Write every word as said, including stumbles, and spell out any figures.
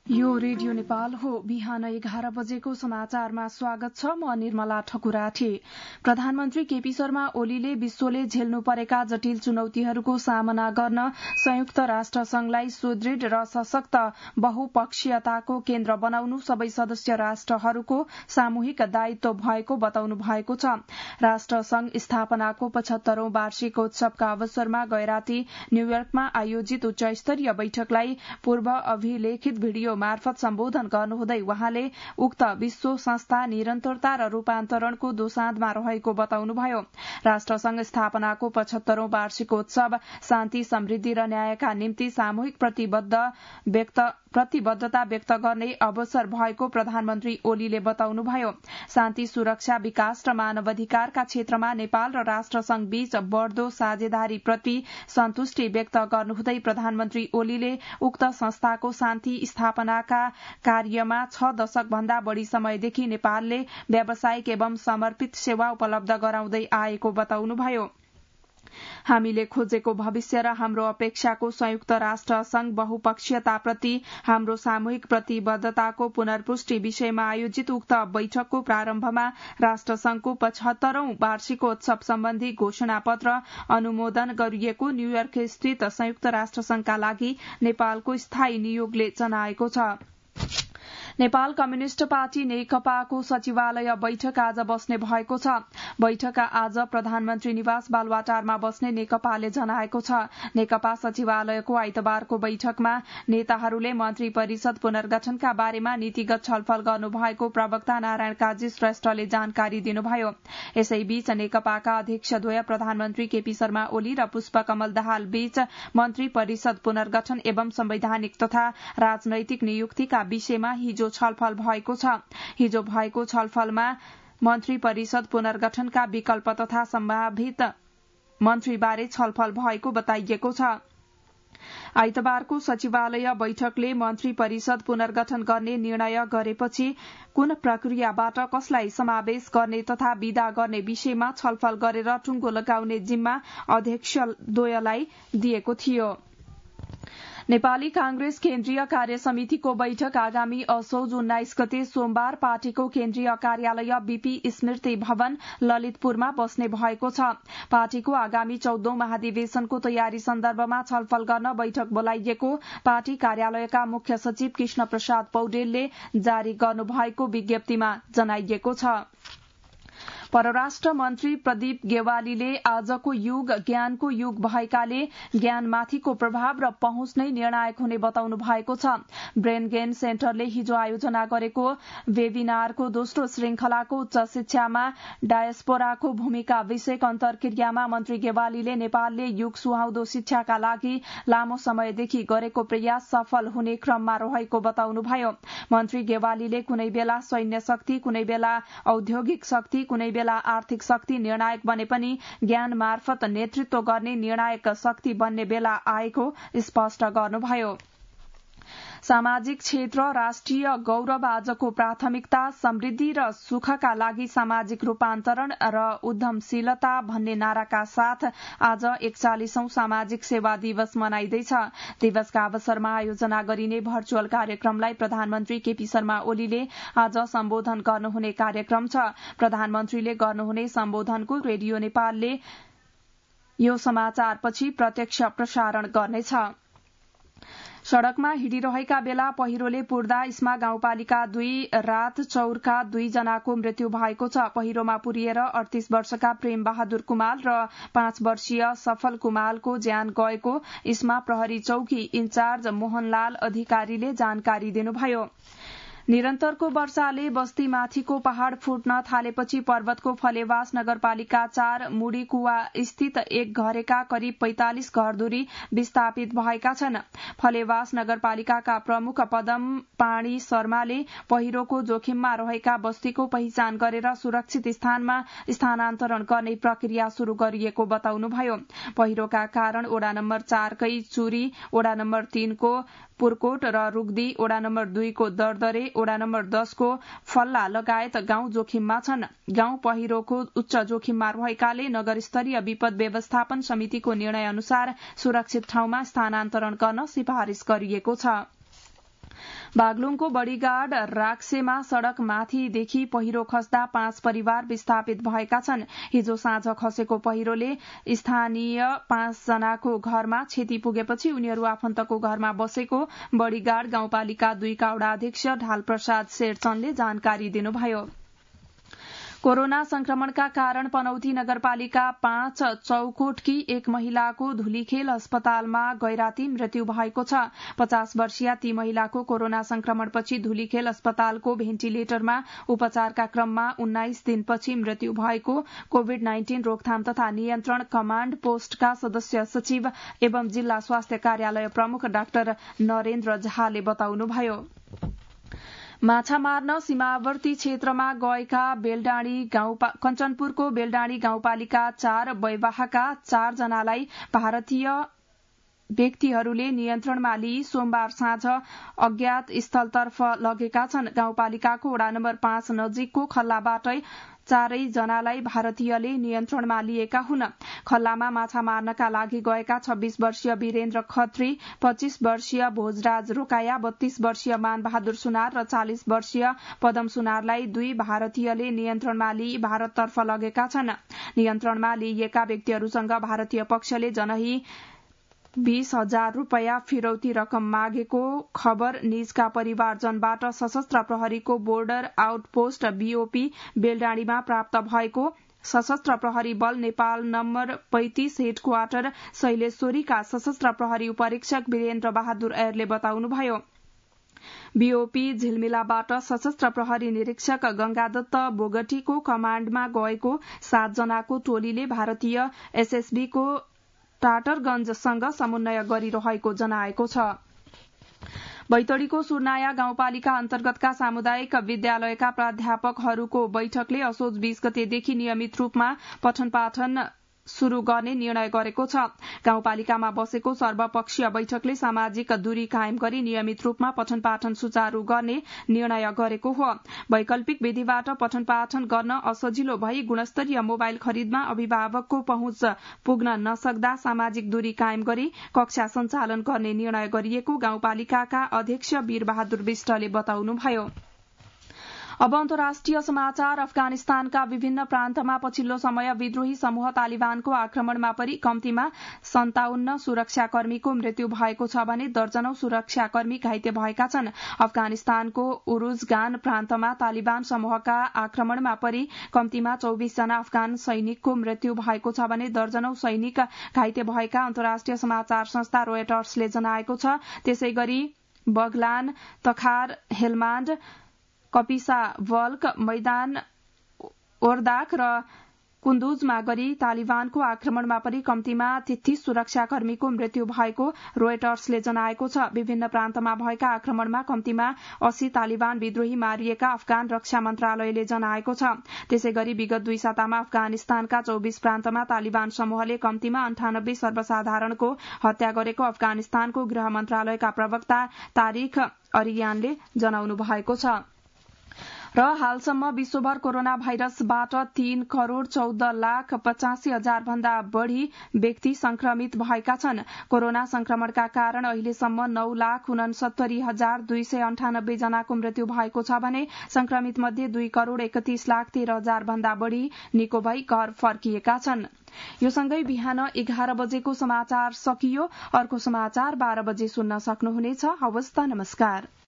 यो रेडियो नेपाल हो। बिहान एघार बजेको समाचारमा स्वागत छ। म निर्मला ठकुराठी। प्रधानमन्त्री केपी शर्मा ओलीले विश्वले झेल्नु परेका जटिल चुनौतीहरूको सामना गर्न संयुक्त राष्ट्र संघलाई सुदृढ़ र सशक्त बहुपक्षीयताको केन्द्र बनाउनु सबै सदस्य राष्ट्रहरूको सामूहिक दायित्व भएको बताउनु भएको छ। राष्ट्र संघ स्थापनाको पचहत्तरौं वार्षिकोत्सवका अवसरमा गएराती न्यूयोर्कमा आयोजित उच्च स्तरीय बैठकलाई पूर्व अभिलेखित भिडियो मार्फत सम्बोधन गर्नुहुँदै वहाँले उक्त विश्व संस्था निरन्तरता र रूपान्तरणको दोसाँधमा रहेको बताउनुभयो। राष्ट्रसंघ स्थापनाको पचहत्तरौं वार्षिकोत्सव शान्ति, समृद्धि र न्यायका निम्ति सामूहिक प्रतिबद्ध व्यक्त प्रतिबद्धता व्यक्त गर्ने अवसर भएको प्रधानमन्त्री ओलीले बताउनुभयो। शान्ति, सुरक्षा, विकास र मानवाधिकारका क्षेत्रमा नेपाल र राष्ट्रसंघ बीच बढ़दो साझेदारीप्रति सन्तुष्टि व्यक्त गर्नुहुँदै प्रधानमन्त्री ओलीले उक्त संस्थाको शान्ति स्थापनाका कार्यमा छ दशक भन्दा बढ़ी समयदेखि नेपालले व्यावसायिक एवं समर्पित सेवा उपलब्ध गराउँदै आएको बताउनुभयो। हामीले खोजेको भविष्य र हाम्रो अपेक्षाको संयुक्त राष्ट्र संघ बहुपक्षीयताप्रति हाम्रो सामूहिक प्रतिबद्धताको पुनर्पुष्टि विषयमा आयोजित उक्त बैठकको प्रारम्भमा राष्ट्रसंघको पचहत्तरौं वार्षिकोत्सव सम्बन्धी घोषणा पत्र अनुमोदन गरिएको न्यूयोर्क स्थित संयुक्त राष्ट्र संघका लागि नेपालको स्थायी नियोगले जनाएको छ। नेपाल कम्युनिष्ट पार्टी नेकपाको सचिवालय बैठक आज बस्ने भएको छ। बैठक आज प्रधानमन्त्री निवास बालुवाटारमा बस्ने नेकपाले जनाएको छ। नेकपा सचिवालयको आइतबारको बैठकमा नेताहरूले मन्त्री परिषद पुनर्गठनका बारेमा नीतिगत छलफल गर्नुभएको प्रवक्ता नारायण काजी श्रेष्ठले जानकारी दिनुभयो। यसैबीच नेकपाका अध्यक्षद्वय प्रधानमन्त्री केपी शर्मा ओली र पुष्पकमल दाहाल बीच मन्त्री परिषद पुनर्गठन एवं संवैधानिक तथा राजनैतिक नियुक्तिका विषयमा हिजो छलफल भएको छ। हिजो भएको छलफलमा मन्त्री परिषद पुनर्गठनका विकल्प तथा सम्भावित मन्त्रीबारे छलफल भएको बताइएको छ। आइतबारको सचिवालय बैठकले मन्त्री परिषद पुनर्गठन गर्ने निर्णय गरेपछि कुन प्रक्रियाबाट कसलाई समावेश गर्ने तथा विदा गर्ने विषयमा छलफल गरेर टुङ्गो लगाउने जिम्मा अध्यक्षद्वयलाई दिएको थियो। नेपाली कांग्रेस केन्द्रीय कार्य समितिको बैठक आगामी असोज उन्नाइस गते सोमबार पार्टीको केन्द्रीय कार्यालय बीपी स्मृति भवन ललितपुरमा बस्ने भएको छ। पार्टीको आगामी चौधौं महाधिवेशनको तयारी सन्दर्भमा छलफल गर्न बैठक बोलाइएको पार्टी कार्यालयका मुख्य सचिव कृष्ण प्रसाद पौडेलले जारी गर्नुभएको विज्ञप्तिमा जनाइएको छ। परराष्ट्र मन्त्री प्रदीप गेवालीले आजको युग ज्ञानको युग भएकाले ज्ञानमाथिको प्रभाव र पहुँच नै निर्णायक हुने बताउनु भएको छ। ब्रेन गेन सेन्टरले हिजो आयोजना गरेको वेबिनारको दोस्रो श्रृंखलाको उच्च शिक्षामा डायस्पोराको भूमिका विषयक अन्तर्क्रियामा मन्त्री गेवालीले नेपालले युग सुहाउँदो शिक्षाका लागि लामो समयदेखि गरेको प्रयास सफल हुने क्रममा रहेको बताउनुभयो। मन्त्री गेवालीले कुनै बेला सैन्य शक्ति, कुनै बेला औद्योगिक शक्ति, कुनै बेला आर्थिक शक्ति निर्णायक बने पनि ज्ञान मार्फत नेतृत्व गर्ने निर्णायक शक्ति बन्ने बेला आएको स्पष्ट गर्नुभयो। सामाजिक क्षेत्र राष्ट्रिय गौरव आजको प्राथमिकता समृद्धि र सुखका लागि सामाजिक रूपान्तरण र उद्यमशीलता भन्ने नाराका साथ आज एकचालिसौं सामाजिक सेवा दिवस मनाइँदैछ। दिवसका अवसरमा आयोजना गरिने भर्चुअल कार्यक्रमलाई प्रधानमन्त्री केपी शर्मा ओलीले आज सम्बोधन गर्नुहुने कार्यक्रम छ। प्रधानमन्त्रीले गर्नुहुने सम्बोधनको रेडियो नेपालले यो समाचारपछि प्रत्यक्ष प्रसारण गर्नेछ। सड़कमा हिँडिरहेका बेला पहिरोले पुर्दा इस्मा गाउँपालिका दुई रात चौरका दुई जनाको मृत्यु भएको छ। पहिरोमा पुरिएर अडतीस वर्षका प्रेम बहादुर कुमाल र पाँच वर्षीय सफल कुमालको ज्यान गएको इस्मा प्रहरी चौकी इन्चार्ज मोहनलाल अधिकारीले जानकारी दिनुभयो। निरन्तरको वर्षाले बस्तीमाथिको पहाड़ फुट्न थालेपछि पर्वतको फलेवास नगरपालिका चार मुडी कुवा स्थित एक घरेका करिब पैंतालिस घरधुरी विस्थापित भएका छन्। फलेवास नगरपालिकाका प्रमुख पदम पाणी शर्माले पहिरोको जोखिममा रहेका बस्तीको पहिचान गरेर सुरक्षित स्थानमा स्थानान्तरण गर्ने प्रक्रिया शुरू गरिएको बताउनुभयो। पहिरोका कारण ओडा नम्बर चारकै चुरी, ओडा नम्बर तीनको पुरकोट र रुग्दी, ओडा नम्बर दुईको दरदरे, ओडा नम्बर दसको फल्ला लगायत गाउँ जोखिममा छन्। गाउँ पहिरोको उच्च जोखिममा रहेकाले नगर स्तरीय विपद व्यवस्थापन समितिको निर्णय अनुसार सुरक्षित ठाउँमा स्थानान्तरण गर्न सिफारिश गरिएको छ। बागलुङको बडीगार्ड राक्सेमा सड़क माथिदेखि पहिरो खस्दा पाँच परिवार विस्थापित भएका छन्। हिजो साँझ खसेको पहिरोले स्थानीय पाँच जनाको घरमा क्षति पुगेपछि उनीहरू आफन्तको घरमा बसेको बडीगार्ड गाउँपालिका दुईका वडा अध्यक्ष ढालप्रसाद शेरचनले जानकारी दिनुभयो। कोरोना संक्रमणका कारण पनौती नगरपालिका पाँच चौकोटकी एक महिलाको धुलीखेल अस्पतालमा गैराती मृत्यु भएको छ। पचास वर्षीय ती महिलाको कोरोना संक्रमणपछि धुलीखेल अस्पतालको भेन्टिलेटरमा उपचारका क्रममा उन्नाइस दिनपछि मृत्यु भएको कोविड नाइन्टीन रोकथाम तथा नियन्त्रण कमाण्ड पोस्टका सदस्य सचिव एवं जिल्ला स्वास्थ्य कार्यालय प्रमुख डाक्टर नरेन्द्र झाले बताउनुभयो। माछा मार्न सीमावर्ती क्षेत्रमा गएका बेलडाँडी गाउँ कञ्चनपुरको बेलडाँडी गाउँपालिका चार वैवाहका चार जनालाई भारतीय व्यक्तिहरूले नियन्त्रणमा लिई सोमबार साँझ अज्ञात स्थलतर्फ लगेका छन्। गाउँपालिकाको वडा नम्बर पाँच नजिकको खल्लाबाटै चारै जनालाई भारतीयले नियन्त्रणमा लिएका हुन्। खल्लामा माछा मार्नका लागि गएका छब्बीस वर्षीय वीरेन्द्र खत्री, पच्चीस वर्षीय भोजराज रोकाया, बत्तीस वर्षीय मानबहादुर सुनार र चालिस वर्षीय पदम सुनारलाई दुई भारतीयले नियन्त्रणमा लिई भारततर्फ लगेका छन्। नियन्त्रणमा लिइएका व्यक्तिहरूसँग भारतीय पक्षले जनही बीस हजार रूपियाँ फिरौती रकम मागेको खबर निजका परिवारजनबाट सशस्त्र प्रहरीको बोर्डर आउटपोस्ट बीओपी बेलडाँडीमा प्राप्त भएको सशस्त्र प्रहरी बल नेपाल नम्बर पैंतीस हेड क्वार्टर शैलेश्वरीका सशस्त्र प्रहरी उपरीक्षक वीरेन्द्र बहादुर ऐरले बताउनुभयो। बीओपी झिलमिलाबाट सशस्त्र प्रहरी निरीक्षक गंगादत्त बोगटीको कमाण्डमा गएको सात जनाको टोलीले भारतीय एसएसबीको टाटरगंजसँग समन्वय गरिरहेको जनाएको छ। बैतडीको सुर्नाया गाउँपालिका अन्तर्गतका सामुदायिक विद्यालयका प्राध्यापकहरूको बैठकले असोज बीस गतेदेखि नियमित रूपमा पठन पाठन शुरू गर्ने निर्णय गरेको छ। गाउँपालिकामा बसेको सर्वपक्षीय बैठकले सामाजिक दूरी कायम गरी नियमित रूपमा पठन पाठन सुचारू गर्ने निर्णय गरेको हो। वैकल्पिक विधिबाट पठन पाठन गर्न असजिलो भई गुणस्तरीय मोबाइल खरिदमा अभिभावकको पहुँच पुग्न नसक्दा सामाजिक दूरी कायम गरी कक्षा सञ्चालन गर्ने निर्णय गरिएको गाउँपालिकाका अध्यक्ष वीरबहादुर विष्टले बताउनुभयो। अब अन्तर्राष्ट्रिय समाचार। अफगानिस्तानका विभिन्न प्रान्तमा पछिल्लो समय विद्रोही समूह तालिबानको आक्रमणमा परि कम्तीमा सन्ताउन्न सुरक्षाकर्मीको मृत्यु भएको छ भने दर्जनौं सुरक्षाकर्मी घाइते भएका छन्। अफगानिस्तानको उरुजगान प्रान्तमा तालिबान समूहका आक्रमणमा परि कम्तीमा चौबीस जना अफगान सैनिकको मृत्यु भएको छ भने दर्जनौं सैनिक घाइते भएका अन्तर्राष्ट्रिय समाचार संस्था रोयटर्सले जनाएको छ। त्यसै गरी बगलान, तखार, हेलमाण्ड, कपिसा वल्क, मैदान ओर्दाक र कुन्दुजमा गरी तालिबानको आक्रमणमा पनि कम्तीमा तेत्तीस सुरक्षाकर्मीको मृत्यु भएको रोयटर्सले जनाएको छ। विभिन्न प्रान्तमा भएका आक्रमणमा कम्तीमा अस्सी तालिबान विद्रोही मारिएका अफगान रक्षा मन्त्रालयले जनाएको छ। त्यसै गरी विगत दुई सातामा अफगानिस्तानका चौबीस प्रान्तमा तालिबान समूहले कम्तीमा अन्ठानब्बे सर्वसाधारणको हत्या गरेको अफगानिस्तानको गृह मन्त्रालयका प्रवक्ता तारिख अरियानले जनाउनु भएको छ। र हालसम्म विश्वभर कोरोना भाइरसबाट तीन करोड़ चौध लाख पचासी हजार भन्दा बढ़ी व्यक्ति संक्रमित भएका छन्। कोरोना संक्रमणका कारण अहिलेसम्म नौ लाख उनसत्तरी हजार दुई सय अन्ठानब्बे जनाको मृत्यु भएको छ भने संक्रमित मध्ये दुई करोड़ एकतीस लाख तेह्र हजार भन्दा बढ़ी निको भई घर फर्किएका छन्। यो सँगै बिहान एघार बजेको समाचार सकियो। अर्को समाचार बाह्र बजे सुन्न सक्नुहुनेछ। हवस् त, नमस्कार।